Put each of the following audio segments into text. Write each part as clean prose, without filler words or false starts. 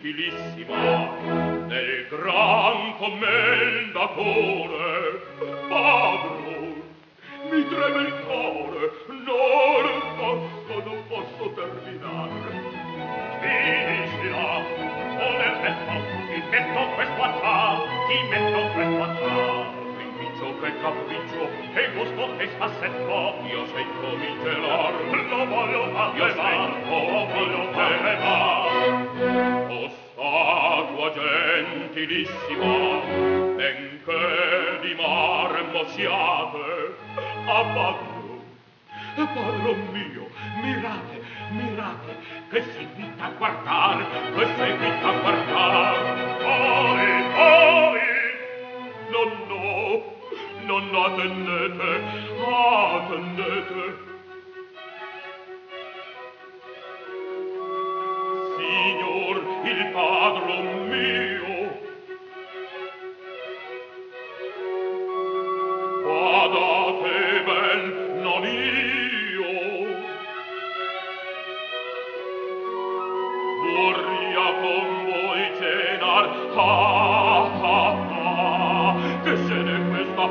gentilissima del gran commendatore. Padron, mi treme il cuore, non posso terminare. Finiscila, o nel petto, ti metto questo acciar, L'invizio che capriccio, che gusto che spassetto, io sento vincelar, lo voglio fare va. O statua gentilissima, benché di marmo siate, a padron mio, mirate, che seguita a guardar, Poi, no, attendete. Signor, il padron mio, badate ben, non io, vorria con voi cenar, che se ne questa,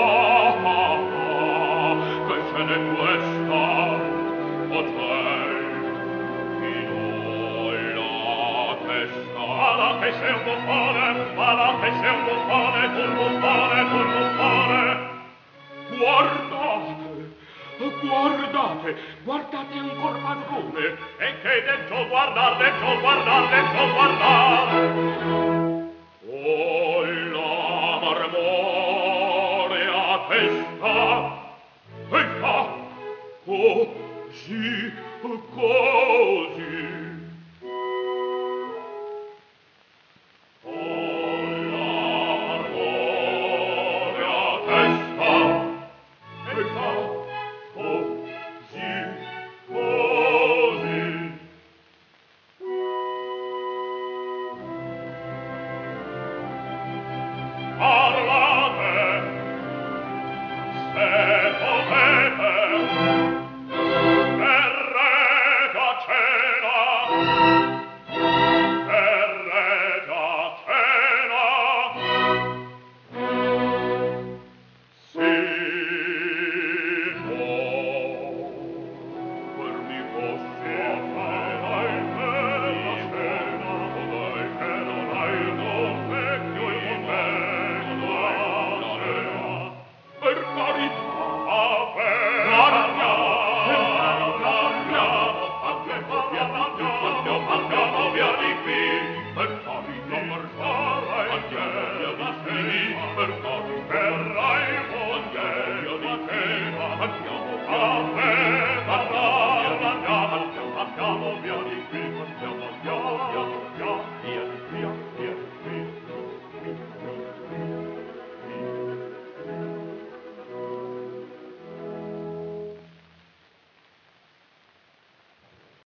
che se ne questa, potrei chi non la testa. Alla che sei un buffone, guardate ancor padrone, e che deggio guardar. Oh, la marmorea testa, e fa così,